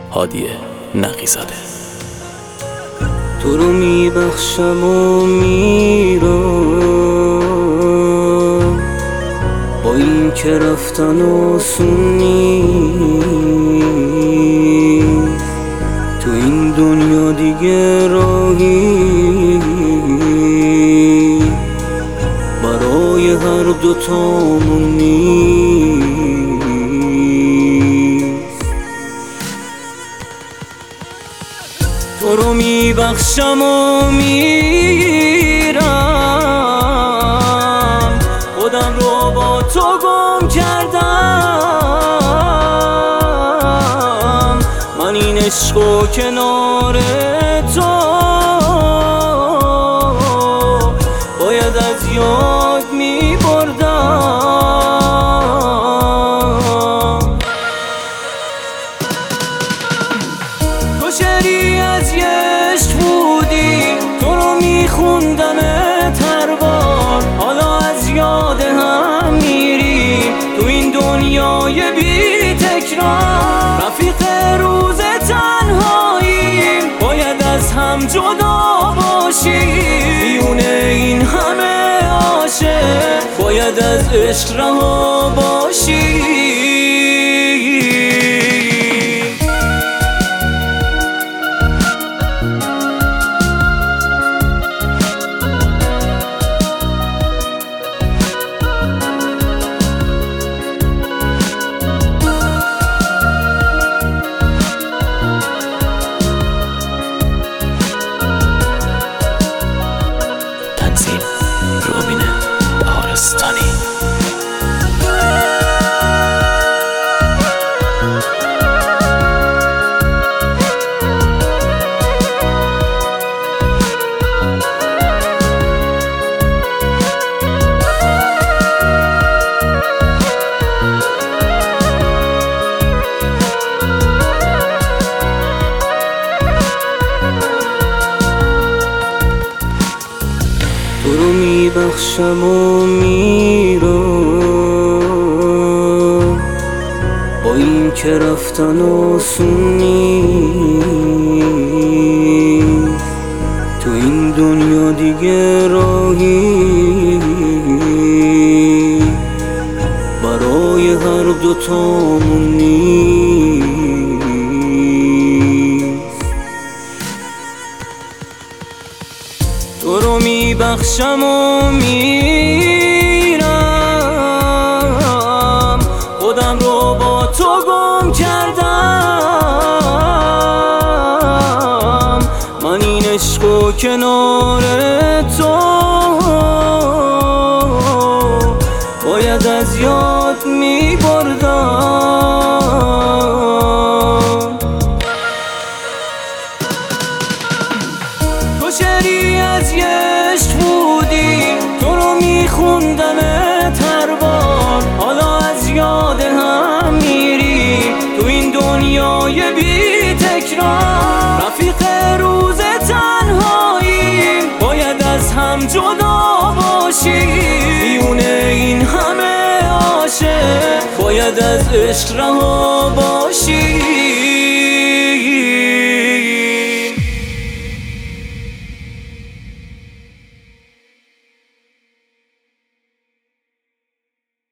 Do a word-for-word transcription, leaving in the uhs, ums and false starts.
هادی نقی‌زاده. تو رو میبخشم و میرم، با این که رفتن آسون نیست. تو این دنیا دیگه راهی برای هر دوتامون نیست. تو رو میبخشم و میرم، خودم رو با تو گم کردم. من این عشق و کنار تو باید از یاد میبردم. تو شعری از یه عشق بودی، تو رو میخوندم هر بار. حالا از یاد هم میریم تو این دنیای بی تکرار. رفیق روز تنهاییم، باید از هم جدا باشیم. بیونه این همه عاشق، باید از عشق رها باشیم. تنظیم روبین بهارستانی. تو رو میبخشم و میرم، با این که رفتن آسون نیست. تو این دنیا دیگه راهی برای هر دوتامون نیست. تو رو میبخشم و میرم، خودم رو با تو گم کردم. من این عشق و کنار تو باید از یاد میبردم. تو شعری از یه عشق بودی، تو رو میخوندم هر بار. حالا از یاد هم میریم تو این دنیای بی تکرار. رفیق روز تنهاییم، باید از هم جدا باشیم. بیونه این همه عاشق، باید از عشق رها باشیم.